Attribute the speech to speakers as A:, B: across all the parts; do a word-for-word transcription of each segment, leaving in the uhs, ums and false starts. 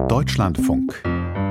A: Deutschlandfunk.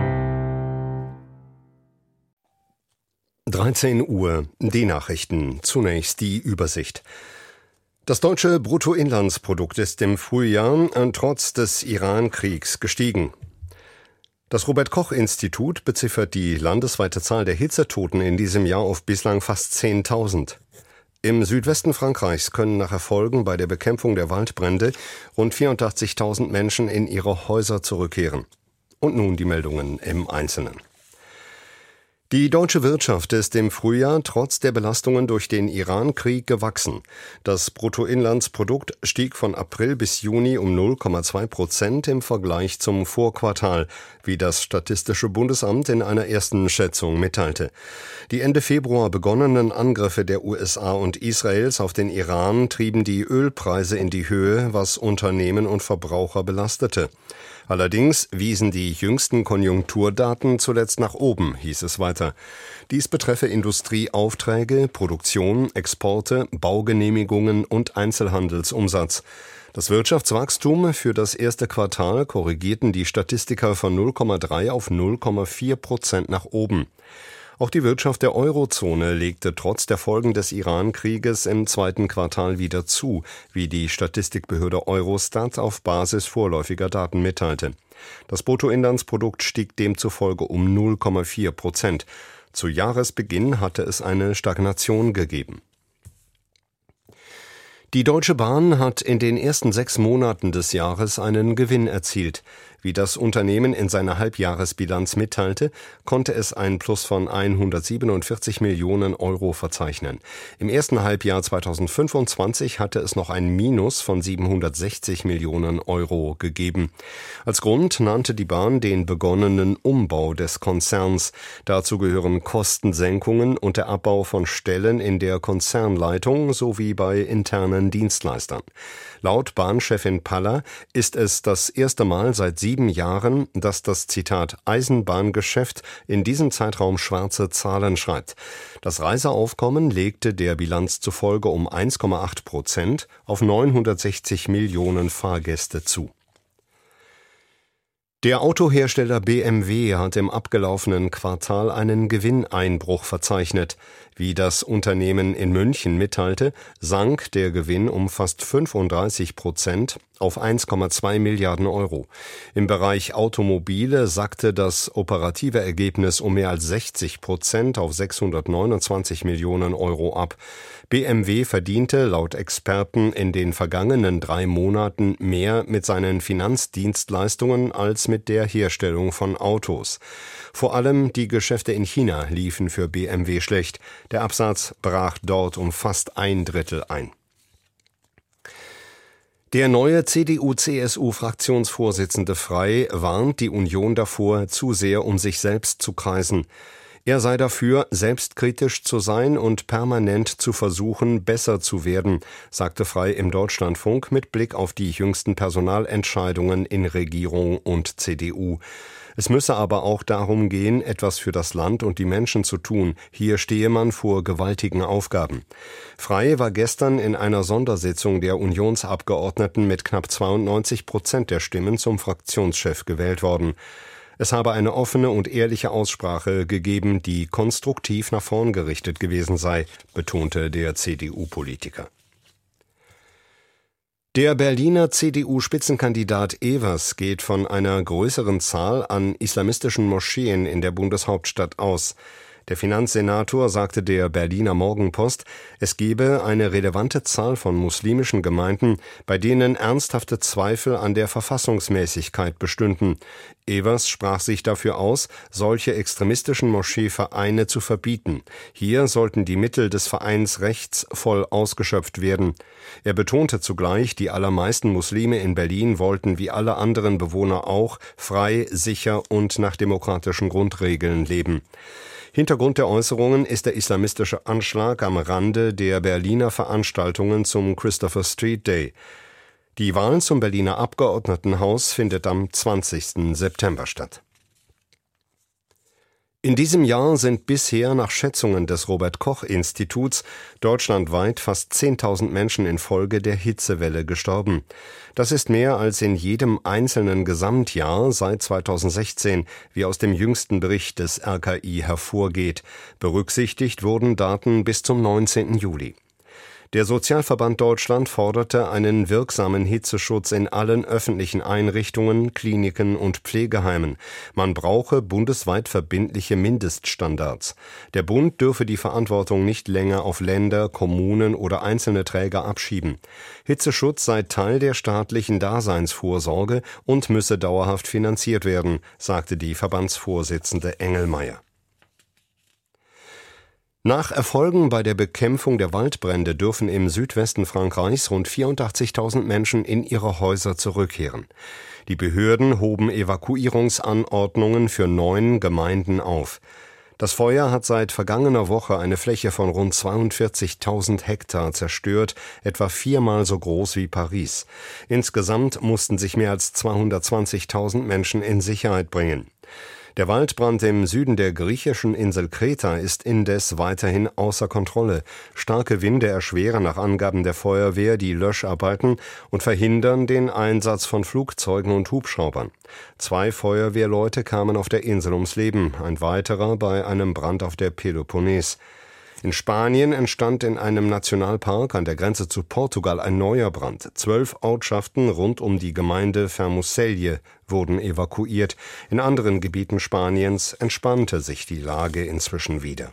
B: dreizehn Uhr, die Nachrichten. Zunächst die Übersicht. Das deutsche Bruttoinlandsprodukt ist im Frühjahr trotz des Iran-Kriegs gestiegen. Das Robert-Koch-Institut beziffert die landesweite Zahl der Hitzetoten in diesem Jahr auf bislang fast zehntausend. Im Südwesten Frankreichs können nach Erfolgen bei der Bekämpfung der Waldbrände rund vierundachtzigtausend Menschen in ihre Häuser zurückkehren. Und nun die Meldungen im Einzelnen. Die deutsche Wirtschaft ist im Frühjahr trotz der Belastungen durch den Iran-Krieg gewachsen. Das Bruttoinlandsprodukt stieg von April bis Juni um null Komma zwei Prozent im Vergleich zum Vorquartal, wie das Statistische Bundesamt in einer ersten Schätzung mitteilte. Die Ende Februar begonnenen Angriffe der U S A und Israels auf den Iran trieben die Ölpreise in die Höhe, was Unternehmen und Verbraucher belastete. Allerdings wiesen die jüngsten Konjunkturdaten zuletzt nach oben, hieß es weiter. Dies betreffe Industrieaufträge, Produktion, Exporte, Baugenehmigungen und Einzelhandelsumsatz. Das Wirtschaftswachstum für das erste Quartal korrigierten die Statistiker von null Komma drei auf null Komma vier Prozent nach oben. Auch die Wirtschaft der Eurozone legte trotz der Folgen des Iran-Krieges im zweiten Quartal wieder zu, wie die Statistikbehörde Eurostat auf Basis vorläufiger Daten mitteilte. Das Bruttoinlandsprodukt stieg demzufolge um null Komma vier Prozent. Zu Jahresbeginn hatte es eine Stagnation gegeben. Die Deutsche Bahn hat in den ersten sechs Monaten des Jahres einen Gewinn erzielt. Wie das Unternehmen in seiner Halbjahresbilanz mitteilte, konnte es ein Plus von hundertsiebenundvierzig Millionen Euro verzeichnen. Im ersten Halbjahr zweitausendfünfundzwanzig hatte es noch ein Minus von siebenhundertsechzig Millionen Euro gegeben. Als Grund nannte die Bahn den begonnenen Umbau des Konzerns. Dazu gehören Kostensenkungen und der Abbau von Stellen in der Konzernleitung sowie bei internen Dienstleistern. Laut Bahnchefin Paller ist es das erste Mal seit sieben Jahren, dass das Zitat Eisenbahngeschäft in diesem Zeitraum schwarze Zahlen schreibt. Das Reiseaufkommen legte der Bilanz zufolge um eins Komma acht Prozent auf neunhundertsechzig Millionen Fahrgäste zu. Der Autohersteller B M W hat im abgelaufenen Quartal einen Gewinneinbruch verzeichnet. Wie das Unternehmen in München mitteilte, sank der Gewinn um fast fünfunddreißig Prozent auf eins Komma zwei Milliarden Euro. Im Bereich Automobile sackte das operative Ergebnis um mehr als sechzig Prozent auf sechshundertneunundzwanzig Millionen Euro ab. B M W verdiente laut Experten in den vergangenen drei Monaten mehr mit seinen Finanzdienstleistungen als mit der Herstellung von Autos. Vor allem die Geschäfte in China liefen für B M W schlecht. Der Absatz brach dort um fast ein Drittel ein. Der neue C D U C S U-Fraktionsvorsitzende Frey warnt die Union davor, zu sehr um sich selbst zu kreisen. Er sei dafür, selbstkritisch zu sein und permanent zu versuchen, besser zu werden, sagte Frey im Deutschlandfunk mit Blick auf die jüngsten Personalentscheidungen in Regierung und C D U. Es müsse aber auch darum gehen, etwas für das Land und die Menschen zu tun. Hier stehe man vor gewaltigen Aufgaben. Frey war gestern in einer Sondersitzung der Unionsabgeordneten mit knapp zweiundneunzig Prozent der Stimmen zum Fraktionschef gewählt worden. Es habe eine offene und ehrliche Aussprache gegeben, die konstruktiv nach vorn gerichtet gewesen sei, betonte der C D U-Politiker. Der Berliner C D U-Spitzenkandidat Evers geht von einer größeren Zahl an islamistischen Moscheen in der Bundeshauptstadt aus. Der Finanzsenator sagte der Berliner Morgenpost, es gebe eine relevante Zahl von muslimischen Gemeinden, bei denen ernsthafte Zweifel an der Verfassungsmäßigkeit bestünden. Evers sprach sich dafür aus, solche extremistischen Moscheevereine zu verbieten. Hier sollten die Mittel des Vereinsrechts voll ausgeschöpft werden. Er betonte zugleich, die allermeisten Muslime in Berlin wollten wie alle anderen Bewohner auch frei, sicher und nach demokratischen Grundregeln leben. Hintergrund der Äußerungen ist der islamistische Anschlag am Rande der Berliner Veranstaltungen zum Christopher Street Day. Die Wahl zum Berliner Abgeordnetenhaus findet am zwanzigsten September statt. In diesem Jahr sind bisher nach Schätzungen des Robert-Koch-Instituts deutschlandweit fast zehntausend Menschen infolge der Hitzewelle gestorben. Das ist mehr als in jedem einzelnen Gesamtjahr seit zweitausendsechzehn, wie aus dem jüngsten Bericht des R K I hervorgeht. Berücksichtigt wurden Daten bis zum neunzehnten Juli. Der Sozialverband Deutschland forderte einen wirksamen Hitzeschutz in allen öffentlichen Einrichtungen, Kliniken und Pflegeheimen. Man brauche bundesweit verbindliche Mindeststandards. Der Bund dürfe die Verantwortung nicht länger auf Länder, Kommunen oder einzelne Träger abschieben. Hitzeschutz sei Teil der staatlichen Daseinsvorsorge und müsse dauerhaft finanziert werden, sagte die Verbandsvorsitzende Engelmeier. Nach Erfolgen bei der Bekämpfung der Waldbrände dürfen im Südwesten Frankreichs rund vierundachtzigtausend Menschen in ihre Häuser zurückkehren. Die Behörden hoben Evakuierungsanordnungen für neun Gemeinden auf. Das Feuer hat seit vergangener Woche eine Fläche von rund zweiundvierzigtausend Hektar zerstört, etwa viermal so groß wie Paris. Insgesamt mussten sich mehr als zweihundertzwanzigtausend Menschen in Sicherheit bringen. Der Waldbrand im Süden der griechischen Insel Kreta ist indes weiterhin außer Kontrolle. Starke Winde erschweren nach Angaben der Feuerwehr die Löscharbeiten und verhindern den Einsatz von Flugzeugen und Hubschraubern. Zwei Feuerwehrleute kamen auf der Insel ums Leben, ein weiterer bei einem Brand auf der Peloponnes. In Spanien entstand in einem Nationalpark an der Grenze zu Portugal ein neuer Brand. Zwölf Ortschaften rund um die Gemeinde Fermoselle wurden evakuiert. In anderen Gebieten Spaniens entspannte sich die Lage inzwischen wieder.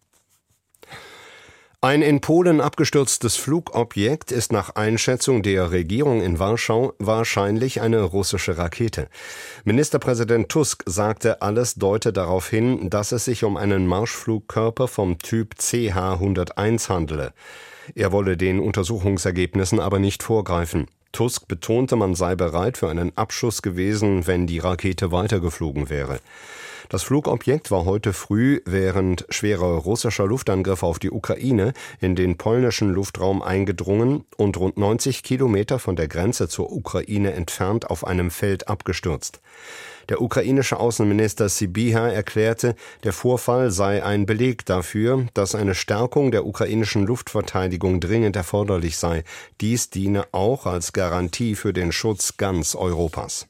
B: Ein in Polen abgestürztes Flugobjekt ist nach Einschätzung der Regierung in Warschau wahrscheinlich eine russische Rakete. Ministerpräsident Tusk sagte, alles deute darauf hin, dass es sich um einen Marschflugkörper vom Typ C H hunderteins handele. Er wolle den Untersuchungsergebnissen aber nicht vorgreifen. Tusk betonte, man sei bereit für einen Abschuss gewesen, wenn die Rakete weitergeflogen wäre. Das Flugobjekt war heute früh während schwerer russischer Luftangriffe auf die Ukraine in den polnischen Luftraum eingedrungen und rund neunzig Kilometer von der Grenze zur Ukraine entfernt auf einem Feld abgestürzt. Der ukrainische Außenminister Sybiha erklärte, der Vorfall sei ein Beleg dafür, dass eine Stärkung der ukrainischen Luftverteidigung dringend erforderlich sei. Dies diene auch als Garantie für den Schutz ganz Europas.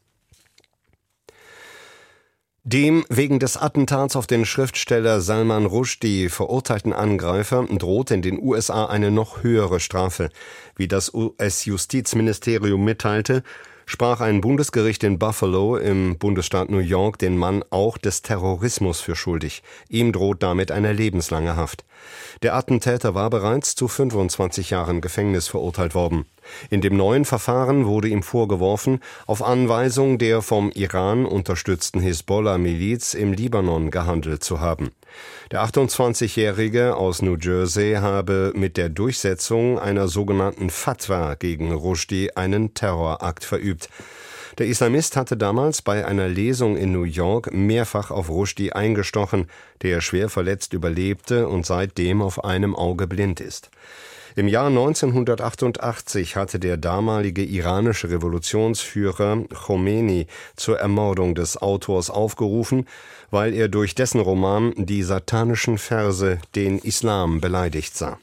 B: Dem wegen des Attentats auf den Schriftsteller Salman Rushdie verurteilten Angreifer droht in den U S A eine noch höhere Strafe. Wie das U S-Justizministerium mitteilte, sprach ein Bundesgericht in Buffalo im Bundesstaat New York den Mann auch des Terrorismus für schuldig. Ihm droht damit eine lebenslange Haft. Der Attentäter war bereits zu fünfundzwanzig Jahren Gefängnis verurteilt worden. In dem neuen Verfahren wurde ihm vorgeworfen, auf Anweisung der vom Iran unterstützten Hisbollah-Miliz im Libanon gehandelt zu haben. Der achtundzwanzigjährige aus New Jersey habe mit der Durchsetzung einer sogenannten Fatwa gegen Rushdie einen Terrorakt verübt. Der Islamist hatte damals bei einer Lesung in New York mehrfach auf Rushdie eingestochen, der schwer verletzt überlebte und seitdem auf einem Auge blind ist. Im Jahr neunzehnhundertachtundachtzig hatte der damalige iranische Revolutionsführer Khomeini zur Ermordung des Autors aufgerufen, weil er durch dessen Roman Die satanischen Verse den Islam beleidigt sah.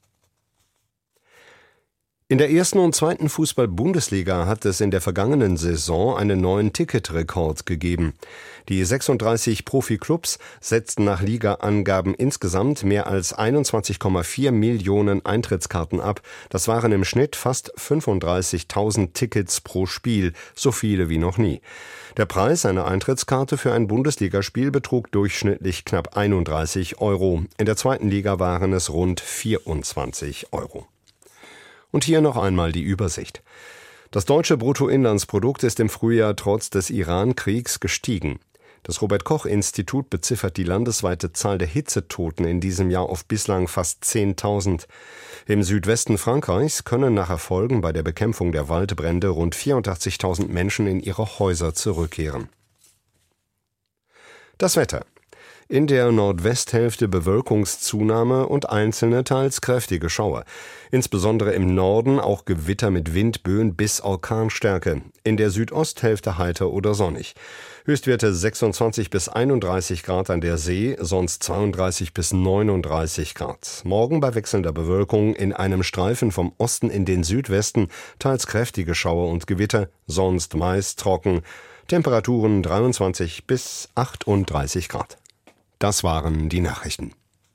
B: In der ersten und zweiten Fußball-Bundesliga hat es in der vergangenen Saison einen neuen Ticketrekord gegeben. Die sechsunddreißig Profiklubs setzten nach Liga-Angaben insgesamt mehr als einundzwanzig Komma vier Millionen Eintrittskarten ab. Das waren im Schnitt fast fünfunddreißigtausend Tickets pro Spiel, so viele wie noch nie. Der Preis einer Eintrittskarte für ein Bundesligaspiel betrug durchschnittlich knapp einunddreißig Euro. In der zweiten Liga waren es rund vierundzwanzig Euro. Und hier noch einmal die Übersicht. Das deutsche Bruttoinlandsprodukt ist im Frühjahr trotz des Iran-Kriegs gestiegen. Das Robert-Koch-Institut beziffert die landesweite Zahl der Hitzetoten in diesem Jahr auf bislang fast zehntausend. Im Südwesten Frankreichs können nach Erfolgen bei der Bekämpfung der Waldbrände rund vierundachtzigtausend Menschen in ihre Häuser zurückkehren. Das Wetter. In der Nordwesthälfte Bewölkungszunahme und einzelne, teils kräftige Schauer. Insbesondere im Norden auch Gewitter mit Windböen bis Orkanstärke. In der Südosthälfte heiter oder sonnig. Höchstwerte sechsundzwanzig bis einunddreißig Grad an der See, sonst zweiunddreißig bis neununddreißig Grad. Morgen bei wechselnder Bewölkung in einem Streifen vom Osten in den Südwesten, teils kräftige Schauer und Gewitter, sonst meist trocken. Temperaturen dreiundzwanzig bis achtunddreißig Grad. Das waren die Nachrichten.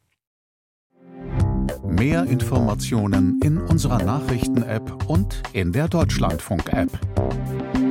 A: Mehr Informationen in unserer Nachrichten-App und in der Deutschlandfunk-App.